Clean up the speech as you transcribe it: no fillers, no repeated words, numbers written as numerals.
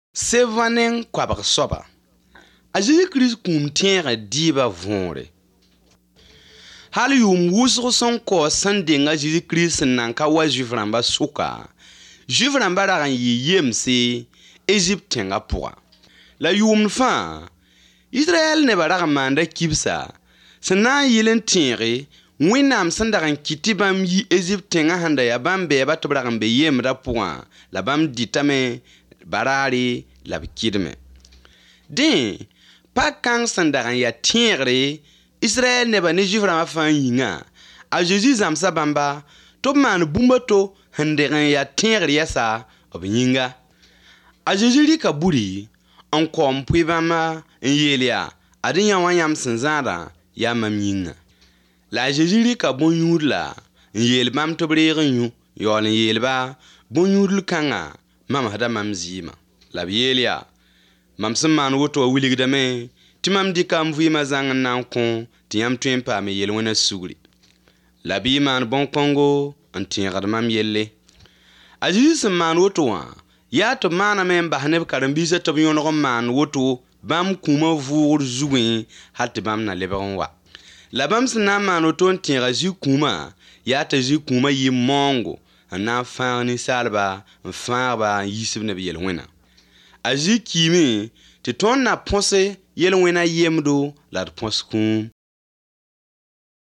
Sevanen kwabag soba. A Jésus-Christ kum tẽega dɩɩba võore. Hal yʋʋm wʋsg sẽn kaoos sẽn denga Jésus-Christ sẽn nan ka wa Zuif rãmba sʋka, Zuif rãmba rag n yɩ yemse Égypte tẽngã pʋga. La yʋʋmd fãa, Israɛl nebã rag n maanda kibsa sẽn na n yɩl n tẽege Wẽnnaam sẽn dag n kɩt tɩ bãmb yi Égypte tẽngã sẽn da yaa bãmb bɛɛba tɩ b rag n be yemdã pʋgã la bãmb dɩtame baraare la b kɩdme. Dẽ, pak-kãng sẽn dag n yaa tẽegre Israɛl nebã ne Zuif rãmbã fãa yĩngã, a Zeezi zãmsa bãmba tɩ b maan bũmba to sẽn deg n yaa tẽegr yɛsa b yĩnga. A Zeezi rɩka buri n kaoom pʋɩ bãmba n yeel yaa ad yã wã yãmb sẽn zãadã yaa mam yĩnga. La a Zeezi rɩka bõn-yũud la n yeel bãmb tɩ b reeg n yũ, yaool n yeelba bõn-yũudl kãngã mamsda mam zɩɩma. La b yeel yaa, mam sẽn maan woto wã wilgdame tɩ mam dɩka m vɩɩmã zãng n na n kõ tɩ yãmb tõe n paame yel-wẽnã sugri. La bɩ y maan bõn-kõngo n tẽegd mam yelle. A Zeezi sẽn maan woto wã yaa tɩ b maaname n bas neb karen-biisã tɩ b yõneg n maan woto bãmb kũumã vʋʋgr zugẽ hal tɩ bãmb na lebg n wa. La bãmb sẽn na n maan woto n tẽega zĩ-kũumã yaa t'a zĩ-kũumã yɩ moongo n na n fãag ninsaalba n fãag-ba n yiisb neb yel-wẽnã. A zĩ-kiime tɩ tõnd na põs yel-wẽnã yemdo la d põs kũum.